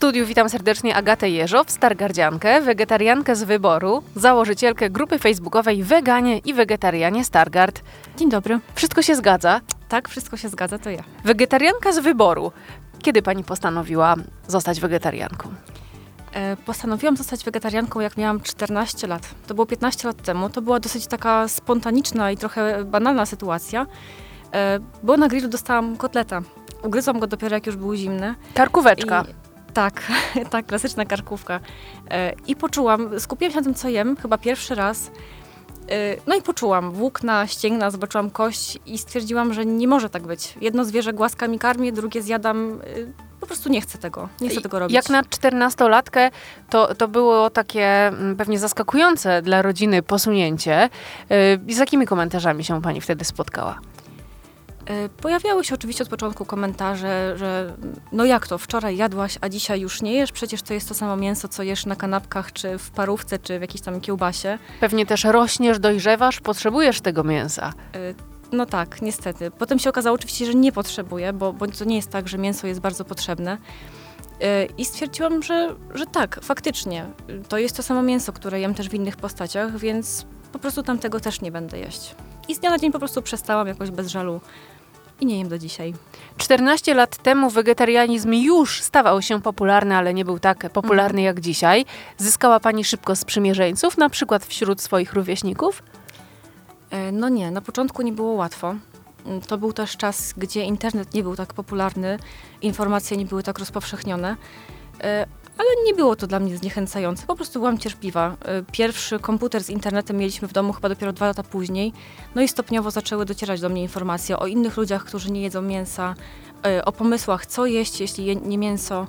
studiu witam serdecznie Agatę Jeżow, stargardziankę, wegetariankę z wyboru, założycielkę grupy facebookowej Weganie i Wegetarianie Stargard. Dzień dobry. Wszystko się zgadza? Tak, wszystko się zgadza, to ja. Wegetarianka z wyboru. Kiedy pani postanowiła zostać wegetarianką? Postanowiłam zostać wegetarianką, jak miałam 14 lat. To było 15 lat temu. To była dosyć taka spontaniczna i trochę banalna sytuacja. Bo na grillu dostałam kotleta. Ugryzłam go dopiero, jak już był zimny. Karkóweczka. Tak, tak, klasyczna karkówka. I poczułam, skupiłam się na tym, co jem, chyba pierwszy raz. No i poczułam włókna, ścięgna, zobaczyłam kość i stwierdziłam, że nie może tak być. Jedno zwierzę głaska mi karmię, drugie zjadam. Po prostu nie chcę tego robić. Jak na 14-latkę to było takie pewnie zaskakujące dla rodziny posunięcie. Z jakimi komentarzami się pani wtedy spotkała? Pojawiały się oczywiście od początku komentarze, że no jak to, wczoraj jadłaś, a dzisiaj już nie jesz? Przecież to jest to samo mięso, co jesz na kanapkach, czy w parówce, czy w jakiejś tam kiełbasie. Pewnie też rośniesz, dojrzewasz, potrzebujesz tego mięsa. No tak, niestety. Potem się okazało oczywiście, że nie potrzebuję, bo to nie jest tak, że mięso jest bardzo potrzebne. I stwierdziłam, że tak, faktycznie. To jest to samo mięso, które jem też w innych postaciach, więc po prostu tamtego też nie będę jeść. I z dnia na dzień po prostu przestałam jakoś bez żalu i nie jem do dzisiaj. 14 lat temu wegetarianizm już stawał się popularny, ale nie był tak popularny jak dzisiaj. Zyskała pani szybko sprzymierzeńców, na przykład wśród swoich rówieśników? No nie, na początku nie było łatwo. To był też czas, gdzie internet nie był tak popularny, informacje nie były tak rozpowszechnione, ale nie było to dla mnie zniechęcające. Po prostu byłam cierpliwa. Pierwszy komputer z internetem mieliśmy w domu chyba dopiero 2 lata później. No i stopniowo zaczęły docierać do mnie informacje o innych ludziach, którzy nie jedzą mięsa, o pomysłach, co jeść, jeśli nie mięso.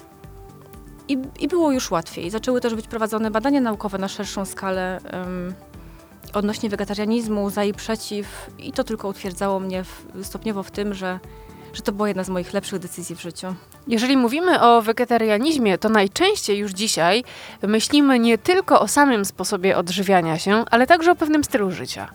I było już łatwiej. Zaczęły też być prowadzone badania naukowe na szerszą skalę odnośnie wegetarianizmu, za i przeciw. I to tylko utwierdzało mnie stopniowo w tym, że to była jedna z moich lepszych decyzji w życiu. Jeżeli mówimy o wegetarianizmie, to najczęściej już dzisiaj myślimy nie tylko o samym sposobie odżywiania się, ale także o pewnym stylu życia.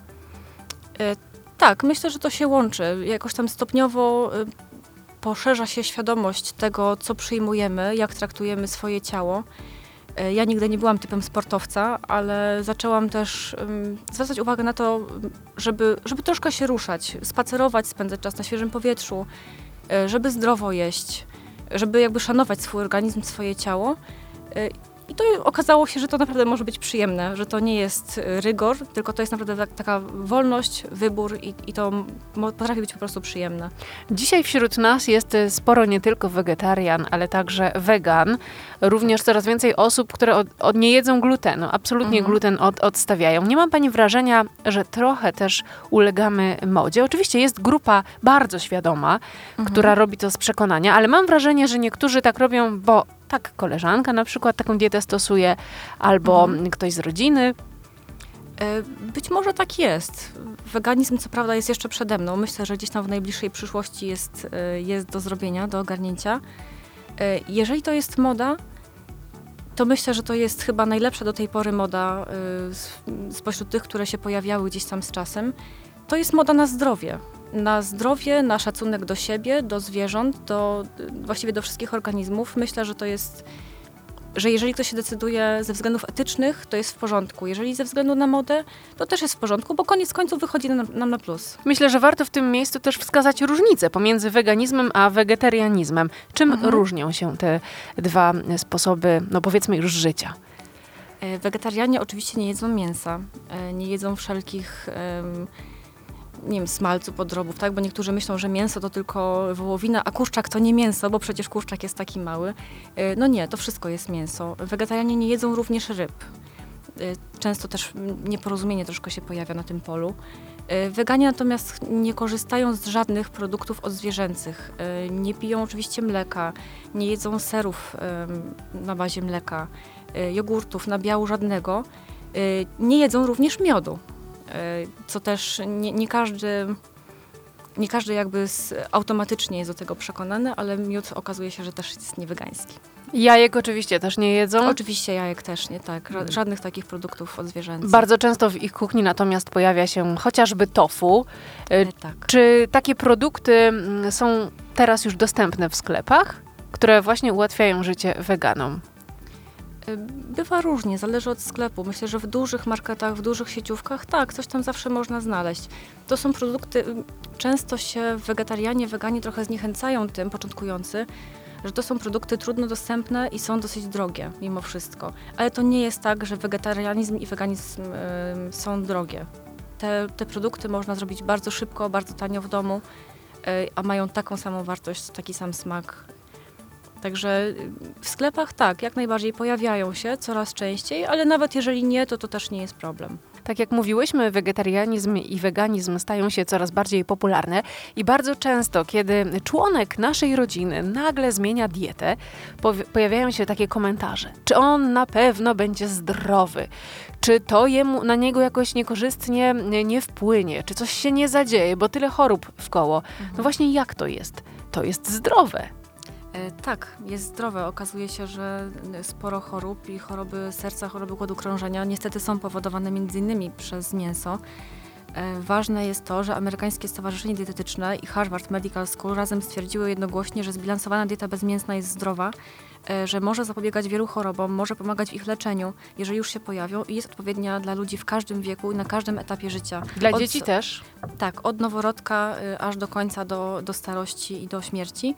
Tak, myślę, że to się łączy. Jakoś tam stopniowo poszerza się świadomość tego, co przyjmujemy, jak traktujemy swoje ciało. Ja nigdy nie byłam typem sportowca, ale zaczęłam też zwracać uwagę na to, żeby troszkę się ruszać, spacerować, spędzać czas na świeżym powietrzu, żeby zdrowo jeść, żeby jakby szanować swój organizm, swoje ciało. I to okazało się, że to naprawdę może być przyjemne, że to nie jest rygor, tylko to jest naprawdę taka wolność, wybór i to potrafi być po prostu przyjemne. Dzisiaj wśród nas jest sporo nie tylko wegetarian, ale także wegan. Również coraz więcej osób, które nie jedzą glutenu, absolutnie gluten odstawiają. Nie ma pani wrażenia, że trochę też ulegamy modzie? Oczywiście jest grupa bardzo świadoma, która robi to z przekonania, ale mam wrażenie, że niektórzy tak robią, bo tak, koleżanka na przykład taką dietę stosuje, albo ktoś z rodziny. Być może tak jest. Weganizm co prawda jest jeszcze przede mną. Myślę, że gdzieś tam w najbliższej przyszłości jest do zrobienia, do ogarnięcia. Jeżeli to jest moda, to myślę, że to jest chyba najlepsza do tej pory moda spośród tych, które się pojawiały gdzieś tam z czasem. To jest moda na zdrowie. Na zdrowie, na szacunek do siebie, do zwierząt, właściwie do wszystkich organizmów. Myślę, że to jest, że jeżeli ktoś się decyduje ze względów etycznych, to jest w porządku. Jeżeli ze względu na modę, to też jest w porządku, bo koniec końców wychodzi nam na plus. Myślę, że warto w tym miejscu też wskazać różnicę pomiędzy weganizmem a wegetarianizmem. Czym różnią się te dwa sposoby, no powiedzmy już życia? Wegetarianie oczywiście nie jedzą mięsa, nie jedzą wszelkich nie wiem, smalcu, podrobów, tak? Bo niektórzy myślą, że mięso to tylko wołowina, a kurczak to nie mięso, bo przecież kurczak jest taki mały. No nie, to wszystko jest mięso. Wegetarianie nie jedzą również ryb. Często też nieporozumienie troszkę się pojawia na tym polu. Weganie natomiast nie korzystają z żadnych produktów odzwierzęcych. Nie piją oczywiście mleka, nie jedzą serów na bazie mleka, jogurtów, nabiału żadnego. Nie jedzą również miodu. Co też nie każdy jakby automatycznie jest do tego przekonany, ale miód okazuje się, że też jest niewegański. Jajek oczywiście też nie jedzą? Oczywiście jajek też nie, tak. Żadnych takich produktów odzwierzęcych. Bardzo często w ich kuchni natomiast pojawia się chociażby tofu. Tak. Czy takie produkty są teraz już dostępne w sklepach? które właśnie ułatwiają życie weganom? Bywa różnie, zależy od sklepu. Myślę, że w dużych marketach, w dużych sieciówkach, tak, coś tam zawsze można znaleźć. To są produkty, często się wegetarianie, weganie trochę zniechęcają tym, początkujący, że to są produkty trudno dostępne i są dosyć drogie mimo wszystko. Ale to nie jest tak, że wegetarianizm i weganizm są drogie. Te produkty można zrobić bardzo szybko, bardzo tanio w domu, a mają taką samą wartość, taki sam smak. Także w sklepach tak, jak najbardziej pojawiają się coraz częściej, ale nawet jeżeli nie, to też nie jest problem. Tak jak mówiłyśmy, wegetarianizm i weganizm stają się coraz bardziej popularne i bardzo często, kiedy członek naszej rodziny nagle zmienia dietę, pojawiają się takie komentarze. Czy on na pewno będzie zdrowy? Czy to na niego jakoś niekorzystnie nie wpłynie? Czy coś się nie zadzieje, bo tyle chorób wkoło? No właśnie jak to jest? To jest zdrowe. Tak, jest zdrowe. Okazuje się, że sporo chorób i choroby serca, choroby układu krążenia niestety są powodowane m.in. przez mięso. Ważne jest to, że Amerykańskie Stowarzyszenie Dietetyczne i Harvard Medical School razem stwierdziły jednogłośnie, że zbilansowana dieta bezmięsna jest zdrowa, że może zapobiegać wielu chorobom, może pomagać w ich leczeniu, jeżeli już się pojawią i jest odpowiednia dla ludzi w każdym wieku i na każdym etapie życia. Dla dzieci też? Tak, od noworodka aż do końca, do starości i do śmierci.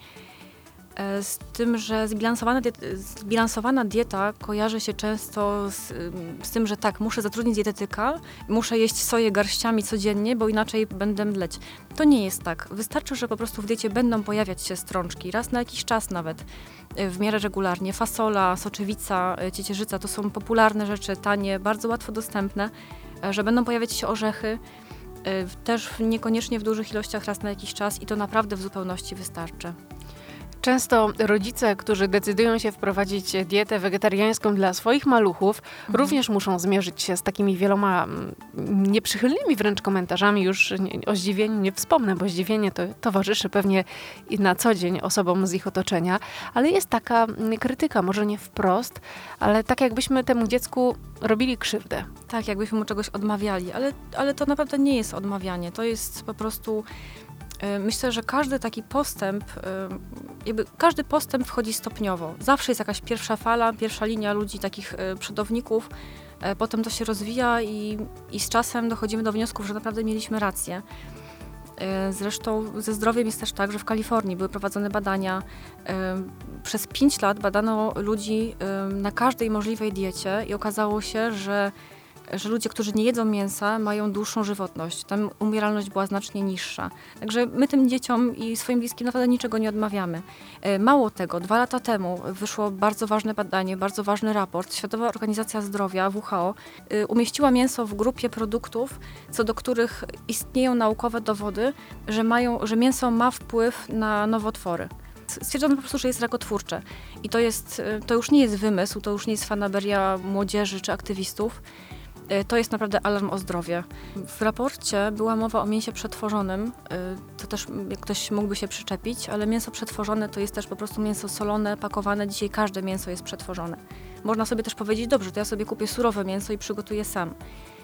Z tym, że zbilansowana dieta kojarzy się często z tym, że tak, muszę zatrudnić dietetyka, muszę jeść soję garściami codziennie, bo inaczej będę mdleć. To nie jest tak. Wystarczy, że po prostu w diecie będą pojawiać się strączki, raz na jakiś czas nawet, w miarę regularnie. Fasola, soczewica, ciecierzyca to są popularne rzeczy, tanie, bardzo łatwo dostępne, że będą pojawiać się orzechy, też niekoniecznie w dużych ilościach raz na jakiś czas i to naprawdę w zupełności wystarczy. Często rodzice, którzy decydują się wprowadzić dietę wegetariańską dla swoich maluchów, również muszą zmierzyć się z takimi wieloma nieprzychylnymi wręcz komentarzami. Już o zdziwieniu nie wspomnę, bo zdziwienie to towarzyszy pewnie i na co dzień osobom z ich otoczenia. Ale jest taka krytyka, może nie wprost, ale tak jakbyśmy temu dziecku robili krzywdę. Tak, jakbyśmy mu czegoś odmawiali, ale to naprawdę nie jest odmawianie. To jest po prostu... Myślę, że każdy taki postęp, każdy postęp wchodzi stopniowo. Zawsze jest jakaś pierwsza fala, pierwsza linia ludzi, takich przodowników, potem to się rozwija i z czasem dochodzimy do wniosków, że naprawdę mieliśmy rację. Zresztą ze zdrowiem jest też tak, że w Kalifornii były prowadzone badania. Przez 5 lat badano ludzi na każdej możliwej diecie i okazało się, że ludzie, którzy nie jedzą mięsa, mają dłuższą żywotność. Tam umieralność była znacznie niższa. Także my tym dzieciom i swoim bliskim naprawdę niczego nie odmawiamy. Mało tego, 2 lata temu wyszło bardzo ważne badanie, bardzo ważny raport. Światowa Organizacja Zdrowia, WHO, umieściła mięso w grupie produktów, co do których istnieją naukowe dowody, że mięso ma wpływ na nowotwory. Stwierdzono po prostu, że jest rakotwórcze. I to już nie jest wymysł, to już nie jest fanaberia młodzieży czy aktywistów. To jest naprawdę alarm o zdrowie. W raporcie była mowa o mięsie przetworzonym, to też jak ktoś mógłby się przyczepić, ale mięso przetworzone to jest też po prostu mięso solone, pakowane. Dzisiaj każde mięso jest przetworzone. Można sobie też powiedzieć, dobrze, to ja sobie kupię surowe mięso i przygotuję sam.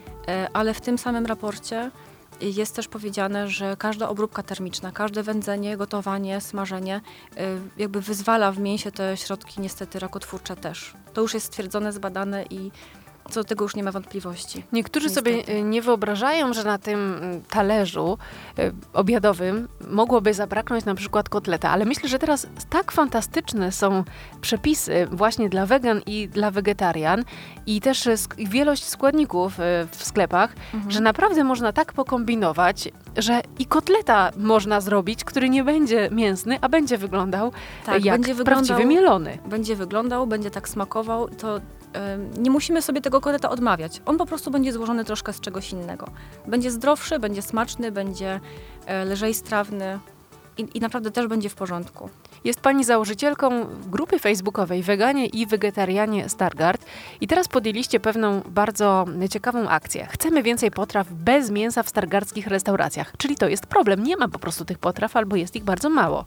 Ale w tym samym raporcie jest też powiedziane, że każda obróbka termiczna, każde wędzenie, gotowanie, smażenie jakby wyzwala w mięsie te środki niestety rakotwórcze też. To już jest stwierdzone, zbadane i co do tego już nie ma wątpliwości. Niektórzy niestety sobie nie wyobrażają, że na tym talerzu obiadowym mogłoby zabraknąć na przykład kotleta, ale myślę, że teraz tak fantastyczne są przepisy właśnie dla wegan i dla wegetarian i też wielość składników w sklepach, że naprawdę można tak pokombinować, że i kotleta można zrobić, który nie będzie mięsny, a będzie wyglądał jak prawdziwy mielony. Będzie wyglądał, będzie tak smakował, to nie musimy sobie tego kotleta odmawiać. On po prostu będzie złożony troszkę z czegoś innego. Będzie zdrowszy, będzie smaczny, będzie lżej strawny i naprawdę też będzie w porządku. Jest pani założycielką grupy facebookowej Weganie i Wegetarianie Stargard i teraz podjęliście pewną bardzo ciekawą akcję. Chcemy więcej potraw bez mięsa w stargardzkich restauracjach. Czyli to jest problem. Nie ma po prostu tych potraw albo jest ich bardzo mało.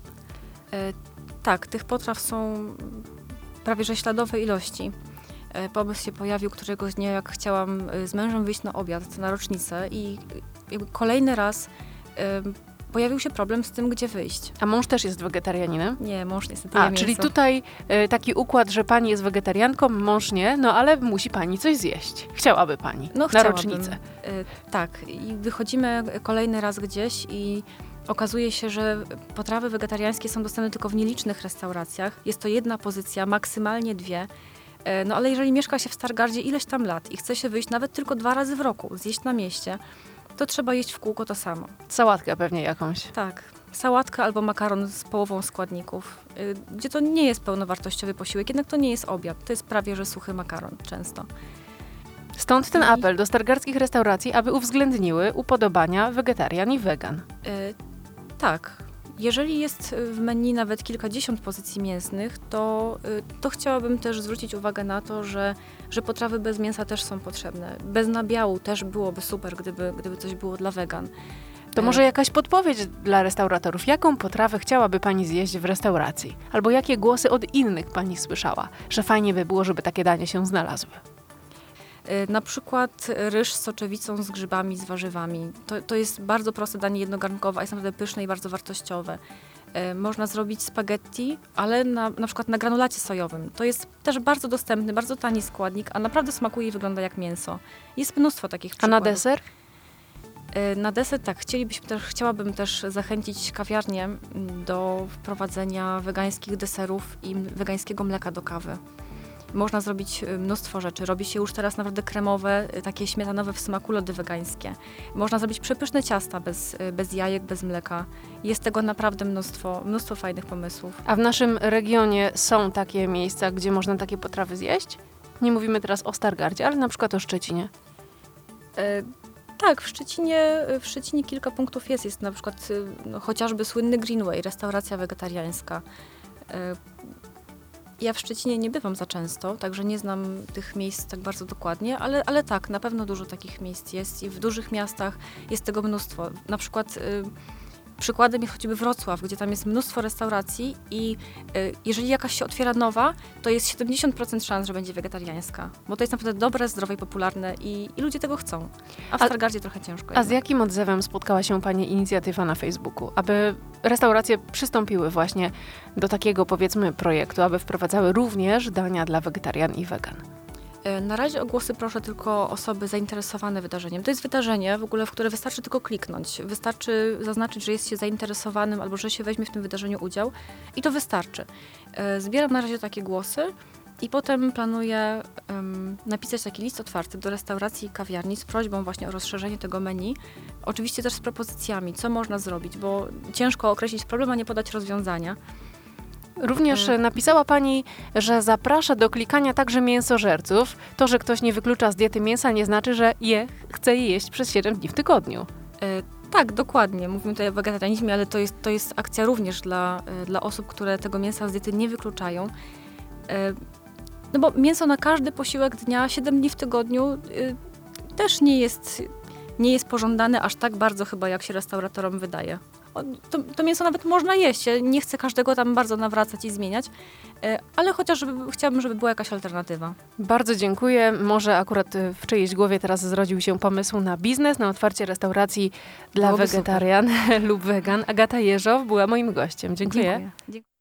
Tak, tych potraw są prawie że śladowe ilości. Pomysł się pojawił któregoś dnia, jak chciałam z mężem wyjść na obiad, na rocznicę i jakby kolejny raz pojawił się problem z tym, gdzie wyjść. A mąż też jest wegetarianinem? Nie, mąż niestety je Czyli mięso. tutaj taki układ, że pani jest wegetarianką, mąż nie, no ale musi pani coś zjeść. Chciałaby pani na chciałabym. rocznicę. Tak, i wychodzimy kolejny raz gdzieś i okazuje się, że potrawy wegetariańskie są dostępne tylko w nielicznych restauracjach. Jest to jedna pozycja, maksymalnie 2. No ale jeżeli mieszka się w Stargardzie ileś tam lat i chce się wyjść nawet tylko 2 razy w roku, zjeść na mieście, to trzeba jeść w kółko to samo. Sałatkę pewnie jakąś. Tak, sałatkę albo makaron z połową składników, gdzie to nie jest pełnowartościowy posiłek, jednak to nie jest obiad, to jest prawie że suchy makaron często. Stąd ten apel do stargardzkich restauracji, aby uwzględniły upodobania wegetarian i wegan. Tak. Jeżeli jest w menu nawet kilkadziesiąt pozycji mięsnych, to chciałabym też zwrócić uwagę na to, że potrawy bez mięsa też są potrzebne. Bez nabiału też byłoby super, gdyby coś było dla wegan. To może jakaś podpowiedź dla restauratorów? Jaką potrawę chciałaby pani zjeść w restauracji? Albo jakie głosy od innych pani słyszała, że fajnie by było, żeby takie danie się znalazły? Na przykład ryż z soczewicą, z grzybami, z warzywami. To jest bardzo proste danie jednogarnkowe, a jest naprawdę pyszne i bardzo wartościowe. Można zrobić spaghetti, ale na przykład na granulacie sojowym. To jest też bardzo dostępny, bardzo tani składnik, a naprawdę smakuje i wygląda jak mięso. Jest mnóstwo takich A przykładów. na deser? Na deser tak, chciałabym też zachęcić kawiarnię do wprowadzenia wegańskich deserów i wegańskiego mleka do kawy. Można zrobić mnóstwo rzeczy. Robi się już teraz naprawdę kremowe, takie śmietanowe w smaku lody wegańskie. Można zrobić przepyszne ciasta bez jajek, bez mleka. Jest tego naprawdę mnóstwo fajnych pomysłów. A w naszym regionie są takie miejsca, gdzie można takie potrawy zjeść? Nie mówimy teraz o Stargardzie, ale na przykład o Szczecinie. Tak, w Szczecinie kilka punktów jest. Jest na przykład chociażby słynny Greenway, restauracja wegetariańska. Ja w Szczecinie nie bywam za często, także nie znam tych miejsc tak bardzo dokładnie, ale tak, na pewno dużo takich miejsc jest i w dużych miastach jest tego mnóstwo. Na przykład przykładem jest choćby Wrocław, gdzie tam jest mnóstwo restauracji i jeżeli jakaś się otwiera nowa, to jest 70% szans, że będzie wegetariańska, bo to jest naprawdę dobre, zdrowe i popularne i ludzie tego chcą. A w Stargardzie trochę ciężko. A z jakim odzewem spotkała się pani inicjatywa na Facebooku, aby restauracje przystąpiły właśnie do takiego, powiedzmy, projektu, aby wprowadzały również dania dla wegetarian i wegan? Na razie o głosy proszę tylko osoby zainteresowane wydarzeniem. To jest wydarzenie, w ogóle, w które wystarczy tylko kliknąć. Wystarczy zaznaczyć, że jest się zainteresowanym albo że się weźmie w tym wydarzeniu udział i to wystarczy. Zbieram na razie takie głosy i potem planuję napisać taki list otwarty do restauracji i kawiarni z prośbą właśnie o rozszerzenie tego menu. Oczywiście też z propozycjami, co można zrobić, bo ciężko określić problem, a nie podać rozwiązania. Również napisała pani, że zaprasza do klikania także mięsożerców. To, że ktoś nie wyklucza z diety mięsa, nie znaczy, że chce je jeść przez 7 dni w tygodniu. Tak, dokładnie. Mówimy tutaj o wegetarianizmie, ale to jest akcja również dla osób, które tego mięsa z diety nie wykluczają. No bo mięso na każdy posiłek dnia, 7 dni w tygodniu też nie jest pożądane aż tak bardzo chyba, jak się restauratorom wydaje. To mięso nawet można jeść. Ja nie chcę każdego tam bardzo nawracać i zmieniać, ale chociaż chciałabym, żeby była jakaś alternatywa. Bardzo dziękuję. Może akurat w czyjejś głowie teraz zrodził się pomysł na biznes, na otwarcie restauracji dla wegetarian lub wegan. Agata Jeżow była moim gościem. Dziękuję. Dziękuję.